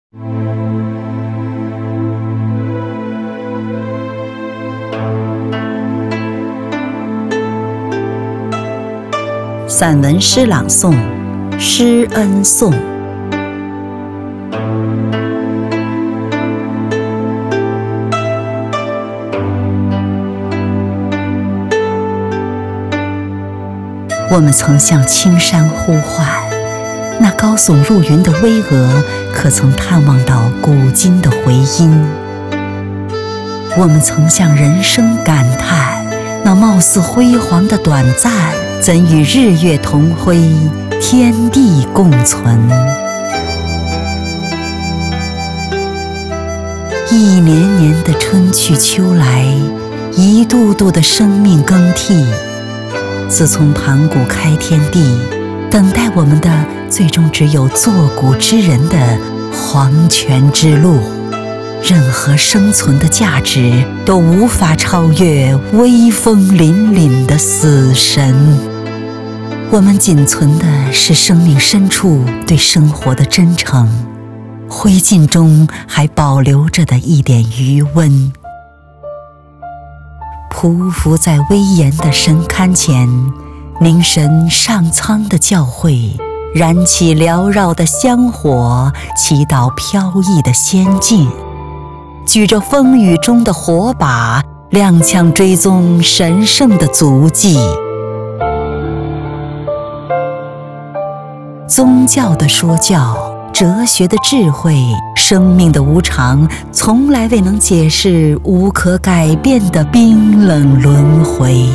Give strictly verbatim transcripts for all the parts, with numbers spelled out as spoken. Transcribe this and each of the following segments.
散文诗朗诵，施恩颂。我们曾向青山呼唤，那高耸入云的巍峨，可曾探望到古今的回音？我们曾向人生感叹，那貌似辉煌的短暂，怎与日月同辉，天地共存？一年年的春去秋来，一度度的生命更替。自从盘古开天地，等待我们的最终只有作古之人的黄泉之路。任何生存的价值都无法超越威风凛凛的死神。我们仅存的是生命深处对生活的真诚，灰烬中还保留着的一点余温。匍匐在威严的神龛前，凝神上苍的教诲，燃起缭绕的香火，祈祷飘逸的仙境，举着风雨中的火把，踉跄追踪神圣的足迹。宗教的说教，哲学的智慧，生命的无常，从来未能解释无可改变的冰冷轮回。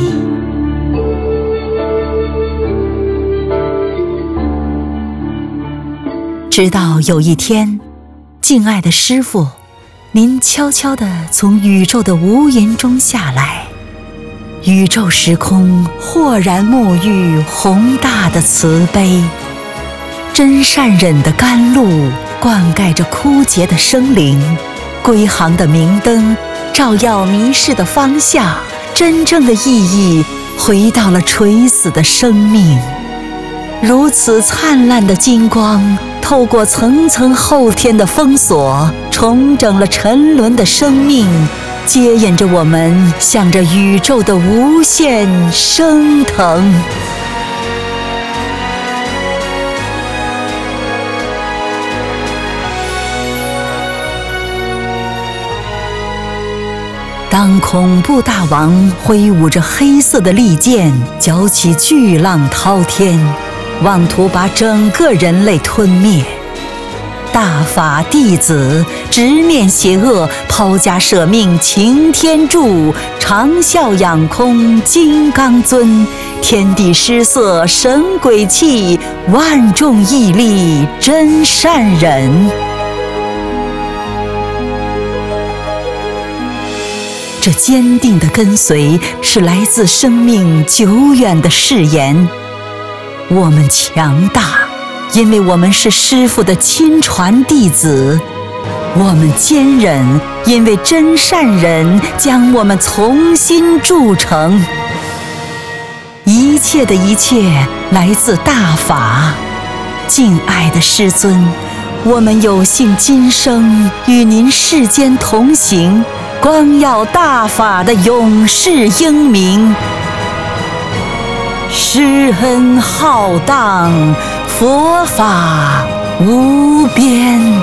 直到有一天，敬爱的师父，您悄悄地从宇宙的无垠中下来，宇宙时空豁然沐浴宏大的慈悲。真善忍的甘露灌溉着枯竭的生灵，归航的明灯照耀迷失的方向，真正的意义回到了垂死的生命。如此灿烂的金光，透过层层后天的封锁，重整了沉沦的生命，接引着我们向着宇宙的无限升腾。当恐怖大王挥舞着黑色的利剑，搅起巨浪滔天，妄图把整个人类吞灭，大法弟子直面邪恶，抛家舍命擎天柱，长啸仰空金刚尊，天地失色神鬼气，万众屹立真善忍。这坚定的跟随是来自生命久远的誓言。我们强大，因为我们是师父的亲传弟子；我们坚忍，因为真善忍将我们重新铸成。一切的一切来自大法。敬爱的师尊，我们有幸今生与您世间同行，光耀大法的永世英名。施恩浩荡，佛法无边。